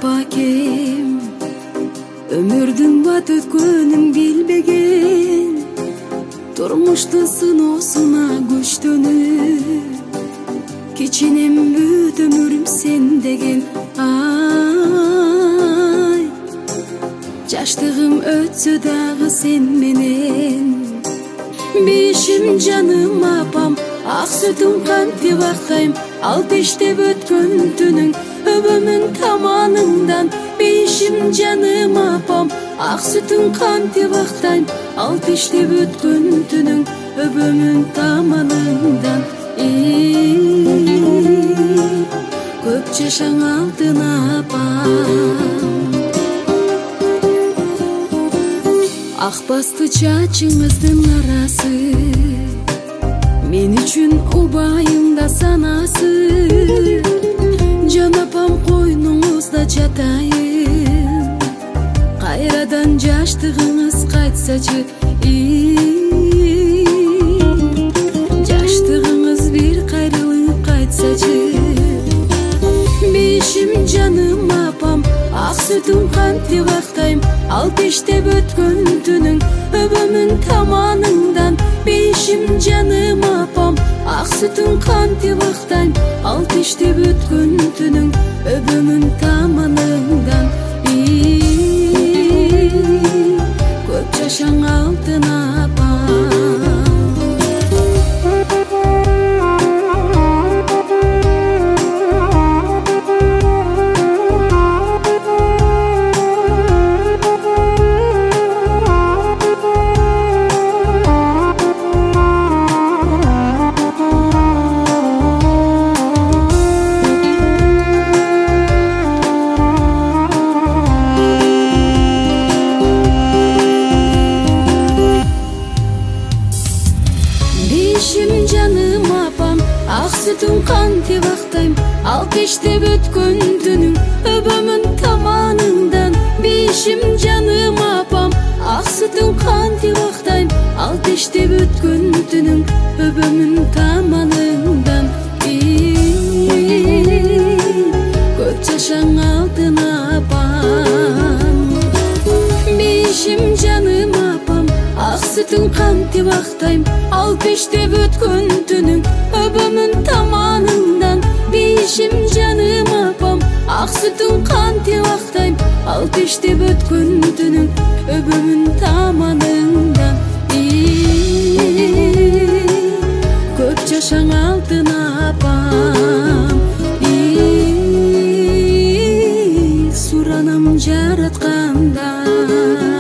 пакем, өмүрдүн бат өткөнүн билбеген, турмуштун сыноосуна күчтөнүп, кичинем бүт өмүрүм сен деген. Ай, жаштыгым өтсө дагы сен менен, бешим жаным апам, ак сүтүм кантип актайм, ал пештеп өткөн түнүң өбөмүн таманыңдан. Бешим жаным апам, ак сүтүм кантип актайм, ал пештеп өткөн түнүң өбөмүн таманыңдан. Көп жашаң алтын апам, ак басты чачыңыздын арасы, мен үчүн убайымда санасы. Жан апам койнуңузда жатайын, кайрадан жаштыгыңыз кайтсачы. Жаштыгыңыз бир кайрылып кайтсачы. Бешим жаным апам, ак сүтүм кантип актайм, ал пештеп өткөн түнүң өбөмүн таманыңдан. Бешим жаным апам, ак сүтүм кантип актайм, ал пештеп өткөн түнүң өбөмүн таманыңдан. Көп жашаң алтын апам. Бешим жаным апам, ак сүтүм кантип актайм, ал пештеп өткөн түнүң өбөмүн таманыңдан. Бешим жаным апам, ак сүтүм кантип актайм, ал пештеп өткөн түнүң өбөмүн таманыңдан. Көп жашаң алтын апам. Бешим жаным апам, ак сүтүм кантип актайм, ал пештеп өткөн түнүң өбөмүн таманыңдан. Бешим жаным апам, ак сүтүм кантип актайм, ал пештеп өткөн түнүң өбөмүн таманыңдан. Көп жашаң алтын апам. Суранам жараткандан.